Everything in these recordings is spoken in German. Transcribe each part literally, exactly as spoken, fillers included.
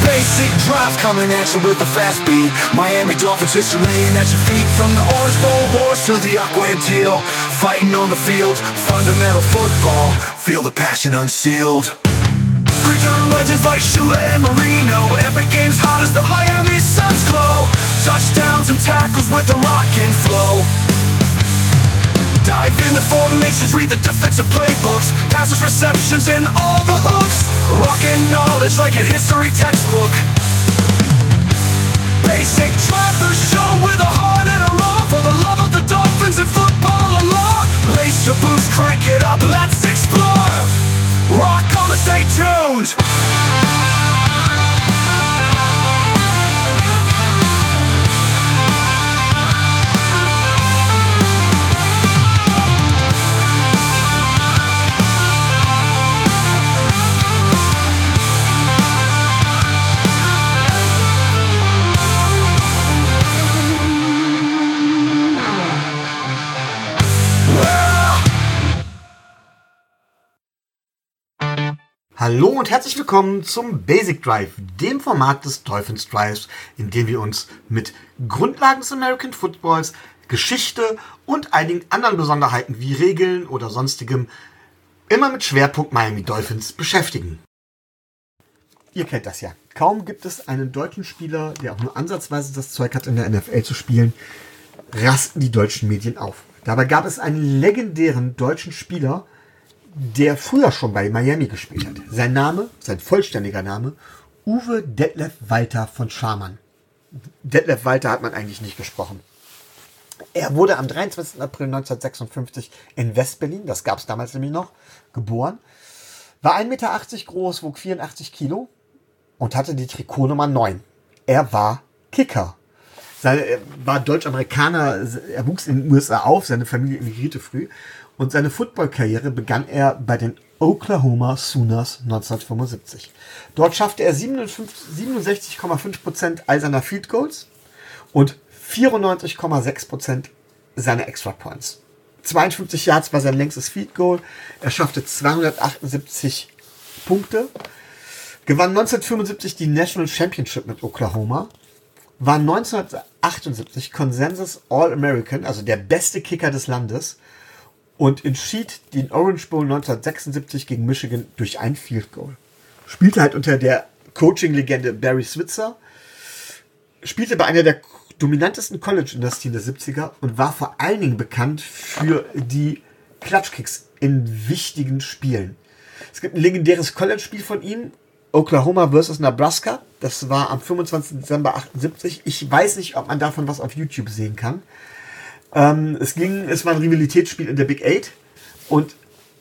Basic drive coming at you with a fast beat. Miami Dolphins history laying at your feet. From the Orange Bowl wars to the aqua and teal. Fighting on the field, fundamental football. Feel the passion unsealed. Preacher legends like Shula and Marino. Epic games hot as the Miami Suns glow. Touchdowns and tackles with the rock and flow. Dive in the formations, read the defensive playbooks. Passes, receptions, and all the hooks. Rockin' knowledge like a history textbook. Basic drive the show with a heart and a love for the love of the Dolphins and football alone. Lace your boots, crank it up, let's explore. Rock on and stay tuned. Hallo und herzlich willkommen zum Basic Drive, dem Format des Dolphins Drives, in dem wir uns mit Grundlagen des American Footballs, Geschichte und einigen anderen Besonderheiten wie Regeln oder sonstigem immer mit Schwerpunkt Miami Dolphins beschäftigen. Ihr kennt das ja. Kaum gibt es einen deutschen Spieler, der auch nur ansatzweise das Zeug hat, in der N F L zu spielen, rasten die deutschen Medien auf. Dabei gab es einen legendären deutschen Spieler, der früher schon bei Miami gespielt hat. Sein Name, sein vollständiger Name, Uwe Detlef Walter von Scharmann. Detlef Walter hat man eigentlich nicht gesprochen. Er wurde am dreiundzwanzigsten April neunzehnhundertsechsundfünfzig in West-Berlin, das gab es damals nämlich noch, geboren. War ein Meter achtzig groß, wog vierundachtzig Kilo und hatte die Trikotnummer neun. Er war Kicker. Seine, er war Deutsch-Amerikaner, er wuchs in den U S A auf, seine Familie emigrierte früh. Und seine Football-Karriere begann er bei den Oklahoma Sooners neunzehnhundertfünfundsiebzig. Dort schaffte er siebenundsechzig Komma fünf Prozent all seiner Field Goals und vierundneunzig Komma sechs Prozent seiner Extra Points. zweiundfünfzig Yards war sein längstes Field Goal. Er schaffte zweihundertachtundsiebzig Punkte. Gewann neunzehnhundertfünfundsiebzig die National Championship mit Oklahoma. War neunzehnhundertachtundsiebzig Consensus All-American, also der beste Kicker des Landes. Und entschied den Orange Bowl neunzehnhundertsechsundsiebzig gegen Michigan durch ein Field Goal. Spielte halt unter der Coaching-Legende Barry Switzer. Spielte bei einer der dominantesten College-Dynastien der siebziger und war vor allen Dingen bekannt für die Clutch-Kicks in wichtigen Spielen. Es gibt ein legendäres College-Spiel von ihm, Oklahoma versus Nebraska. Das war am fünfundzwanzigsten Dezember achtundsiebzig. Ich weiß nicht, ob man davon was auf YouTube sehen kann. Ähm, es ging, es war ein Rivalitätsspiel in der Big Eight und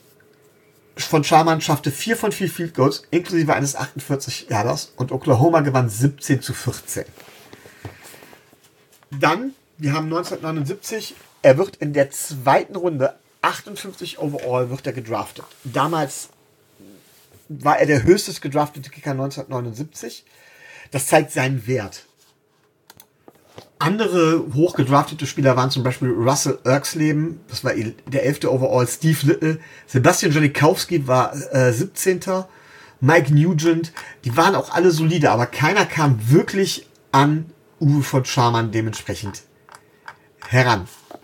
von Scharmann schaffte vier von vier Field Goals, inklusive eines achtundvierzig Yarders, und Oklahoma gewann siebzehn zu vierzehn. Dann, wir haben neunzehnhundertneunundsiebzig, er wird in der zweiten Runde, achtundfünfzig overall, wird er gedraftet. Damals war er der höchstes gedraftete Kicker neunzehnhundertneunundsiebzig. Das zeigt seinen Wert. Andere hochgedraftete Spieler waren zum Beispiel Russell Erxleben, das war der elfte Overall, Steve Little, Sebastian Janikowski war äh, siebzehnter Mike Nugent, die waren auch alle solide, aber keiner kam wirklich an Uwe von Scharmann dementsprechend heran.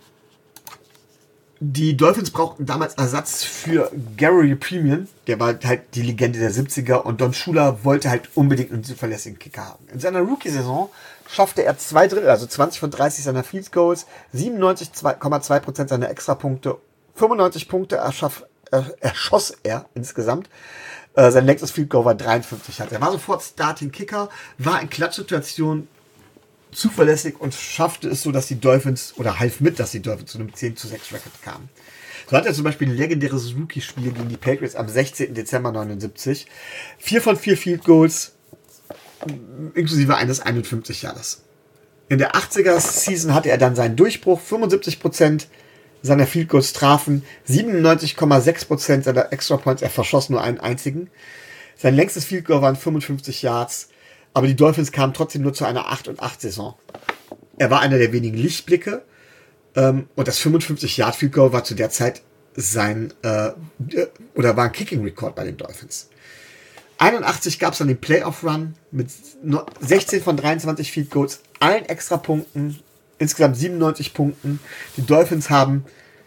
Die Dolphins brauchten damals Ersatz für Gary Premium, der war halt die Legende der siebziger, und Don Shula wollte halt unbedingt einen zuverlässigen Kicker haben. In seiner Rookie-Saison schaffte er zwei Drittel, also zwanzig von dreißig seiner Field Goals, siebenundneunzig Komma zwei Prozent seiner Extrapunkte, fünfundneunzig Punkte erschaff, äh, erschoss er insgesamt. Äh, sein längstes Field Goal war dreiundfünfzig. Er war sofort Starting Kicker, war in Klatschsituationen zuverlässig und schaffte es so, dass die Dolphins, oder half mit, dass die Dolphins zu einem zehn zu sechs Record kamen. So hat er zum Beispiel ein legendäres Rookie-Spiel gegen die Patriots am sechzehnten Dezember neunundsiebzig. Vier von vier Field Goals, inklusive eines einundfünfzig Jahres. In der achtziger-Season hatte er dann seinen Durchbruch, fünfundsiebzig Prozent seiner Field Goals trafen, siebenundneunzig Komma sechs Prozent seiner Extra Points, er verschoss nur einen einzigen. Sein längstes Field Goal waren fünfundfünfzig Yards, aber die Dolphins kamen trotzdem nur zu einer acht und acht Saison. Er war einer der wenigen Lichtblicke, ähm, und das fünfundfünfzig Yard Field Goal war zu der Zeit sein, äh, oder war ein Kicking Record bei den Dolphins. einundachtzig gab es dann den Playoff-Run mit sechzehn von dreiundzwanzig Field Goals, allen Extrapunkten, insgesamt siebenundneunzig Punkten. Die Dolphins haben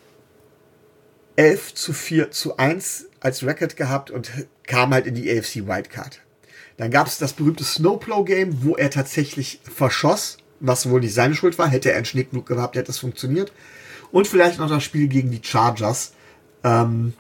elf zu vier zu eins als Record gehabt und kamen halt in die A F C Wildcard. Dann gab es das berühmte Snowplow-Game, wo er tatsächlich verschoss, was wohl nicht seine Schuld war. Hätte er einen Schnee genug gehabt, hätte es funktioniert. Und vielleicht noch das Spiel gegen die Chargers, ähm,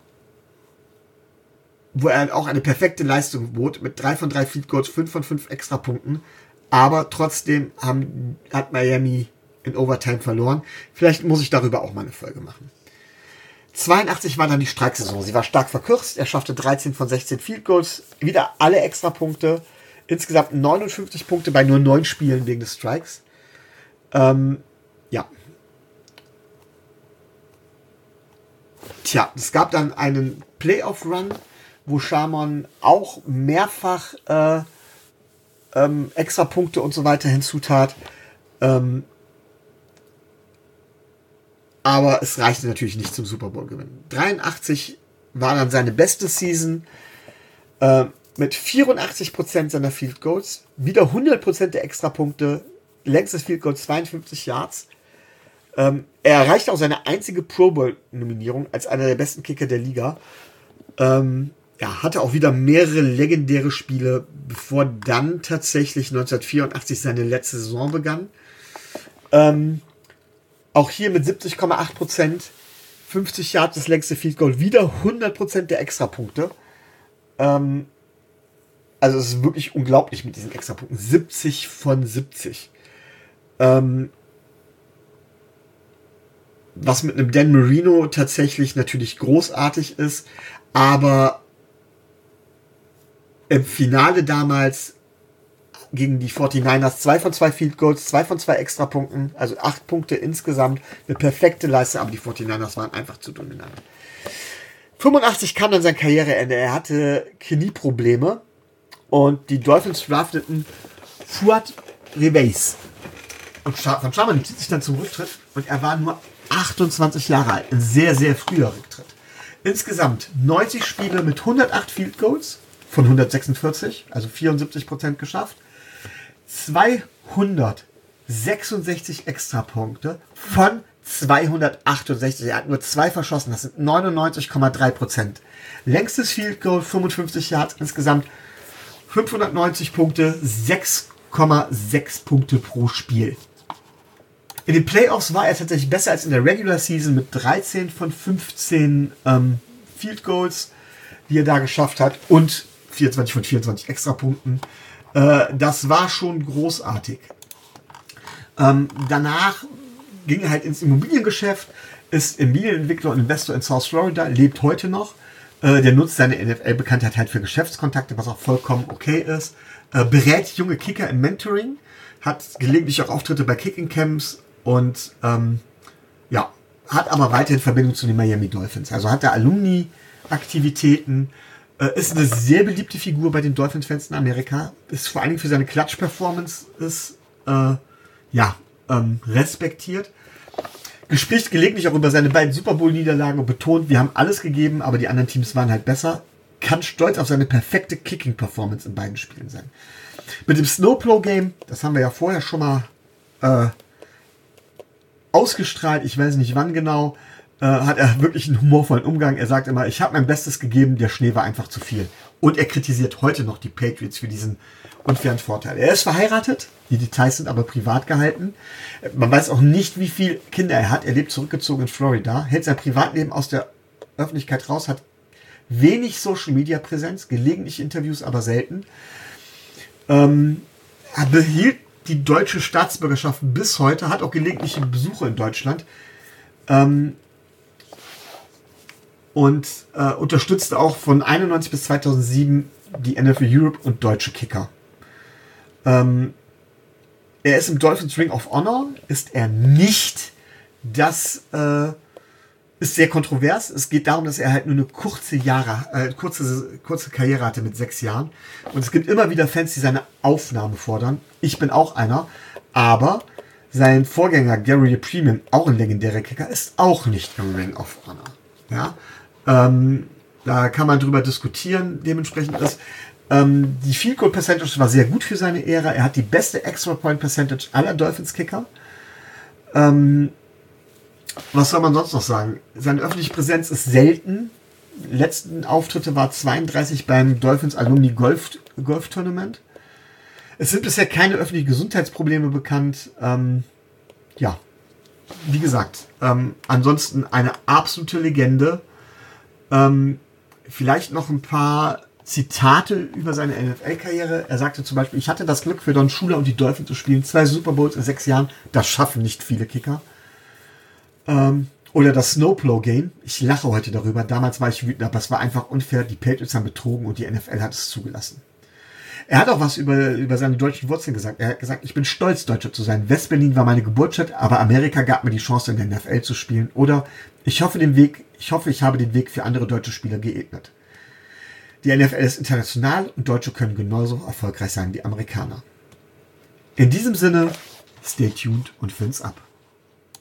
wo er auch eine perfekte Leistung bot, mit drei von drei Field Goals, fünf von fünf Extrapunkten. Aber trotzdem haben, hat Miami in Overtime verloren. Vielleicht muss ich darüber auch mal eine Folge machen. zweiundachtzig war dann die Streiksaison. Sie war stark verkürzt. Er schaffte dreizehn von sechzehn Field Goals. Wieder alle Extrapunkte. Insgesamt neunundfünfzig Punkte bei nur neun Spielen wegen des Strikes. Ähm, ja. Tja, es gab dann einen Playoff-Run, wo Shamon auch mehrfach äh, ähm, Extrapunkte und so weiter hinzutat. Ähm, aber es reichte natürlich nicht zum Super Bowl gewinnen. dreiundachtzig war dann seine beste Season äh, mit vierundachtzig Prozent seiner Field Goals, wieder hundert Prozent der Extrapunkte, längstes Field Goal zweiundfünfzig Yards. Ähm, er erreichte auch seine einzige Pro Bowl Nominierung als einer der besten Kicker der Liga. Ähm, er hatte auch wieder mehrere legendäre Spiele, bevor dann tatsächlich neunzehnhundertvierundachtzig seine letzte Saison begann. Ähm, auch hier mit siebzig Komma acht Prozent, fünfzig Yards das längste Field Goal, wieder hundert Prozent der Extrapunkte. Ähm, also es ist wirklich unglaublich mit diesen Extrapunkten. siebzig von siebzig. Ähm, was mit einem Dan Marino tatsächlich natürlich großartig ist, aber im Finale damals gegen die forty-niners zwei von zwei Field Goals, zwei von zwei Extrapunkten, also acht Punkte insgesamt, eine perfekte Leistung, aber die forty-niners waren einfach zu dominant. fünfundachtzig kam dann sein Karriereende, er hatte Knieprobleme und die Dolphins drafteten Fuad Rebeis. Und von Shamon entschied sich dann zum Rücktritt und er war nur achtundzwanzig Jahre alt, ein sehr, sehr früher Rücktritt. Insgesamt neunzig Spiele mit hundertacht Field Goals von hundertsechsundvierzig, also vierundsiebzig Prozent geschafft. zweihundertsechsundsechzig Extrapunkte von zweihundertachtundsechzig. Er hat nur zwei verschossen, das sind neunundneunzig Komma drei Prozent. Längstes Field Goal, fünfundfünfzig Yards, insgesamt fünfhundertneunzig Punkte, sechs Komma sechs Punkte pro Spiel. In den Playoffs war er tatsächlich besser als in der Regular Season mit dreizehn von fünfzehn ähm, Field Goals, die er da geschafft hat, und vierundzwanzig von vierundzwanzig Extrapunkten. Äh, das war schon großartig. Ähm, danach ging er halt ins Immobiliengeschäft, ist Immobilienentwickler und Investor in South Florida, lebt heute noch. Äh, der nutzt seine N F L-Bekanntheit halt für Geschäftskontakte, was auch vollkommen okay ist. Äh, berät junge Kicker im Mentoring, hat gelegentlich auch Auftritte bei Kicking-Camps und ähm, ja, hat aber weiterhin Verbindung zu den Miami Dolphins. Also hat er Alumni-Aktivitäten, äh, ist eine sehr beliebte Figur bei den Dolphins-Fans in Amerika, ist vor allen Dingen für seine Klatsch-Performance ist, äh, ja, ähm, respektiert. Spricht gelegentlich auch über seine beiden Super Bowl-Niederlagen und betont, wir haben alles gegeben, aber die anderen Teams waren halt besser. Kann stolz auf seine perfekte Kicking-Performance in beiden Spielen sein. Mit dem Snowplow-Game, das haben wir ja vorher schon mal äh, ausgestrahlt, ich weiß nicht wann genau, äh, hat er wirklich einen humorvollen Umgang. Er sagt immer, ich habe mein Bestes gegeben, der Schnee war einfach zu viel. Und er kritisiert heute noch die Patriots für diesen unfairen Vorteil. Er ist verheiratet, die Details sind aber privat gehalten. Man weiß auch nicht, wie viele Kinder er hat. Er lebt zurückgezogen in Florida, hält sein Privatleben aus der Öffentlichkeit raus, hat wenig Social-Media-Präsenz, gelegentlich Interviews, aber selten. Ähm, er behielt die deutsche Staatsbürgerschaft bis heute, hat auch gelegentliche Besuche in Deutschland ähm, und äh, unterstützte auch von einundneunzig bis zweitausendsieben die N F L Europe und deutsche Kicker. Ähm, er ist im Dolphins Ring of Honor, ist er nicht. Das äh, ist sehr kontrovers. Es geht darum, dass er halt nur eine kurze Jahre, äh, kurze, kurze Karriere hatte mit sechs Jahren. Und es gibt immer wieder Fans, die seine Aufnahme fordern. Ich bin auch einer. Aber sein Vorgänger Gary Freeman, auch ein legendärer Kicker, ist auch nicht im Ring of Honor. Ja? Ähm, Da kann man drüber diskutieren, dementsprechend ist. Ähm, die Field Goal Percentage war sehr gut für seine Ära. Er hat die beste Extra Point Percentage aller Dolphins-Kicker. Ähm, was soll man sonst noch sagen? Seine öffentliche Präsenz ist selten. Die letzten Auftritte war zweiunddreißig beim Dolphins Alumni Golf, Golf Tournament. Es sind bisher keine öffentlichen Gesundheitsprobleme bekannt. Ähm, ja, wie gesagt, ähm, ansonsten eine absolute Legende. Ähm, vielleicht noch ein paar Zitate über seine N F L-Karriere. Er sagte zum Beispiel, ich hatte das Glück, für Don Shula und die Dolphins zu spielen. Zwei Super Bowls in sechs Jahren. Das schaffen nicht viele Kicker. Ähm, oder das Snowplow-Game. Ich lache heute darüber. Damals war ich wütend, aber es war einfach unfair. Die Patriots haben betrogen und die N F L hat es zugelassen. Er hat auch was über, über seine deutschen Wurzeln gesagt. Er hat gesagt, ich bin stolz, Deutscher zu sein. West-Berlin war meine Geburtsstadt, aber Amerika gab mir die Chance, in der N F L zu spielen. Oder ich hoffe, den Weg, ich hoffe, ich habe den Weg für andere deutsche Spieler geebnet. Die N F L ist international und Deutsche können genauso erfolgreich sein wie Amerikaner. In diesem Sinne, stay tuned und Fins ab.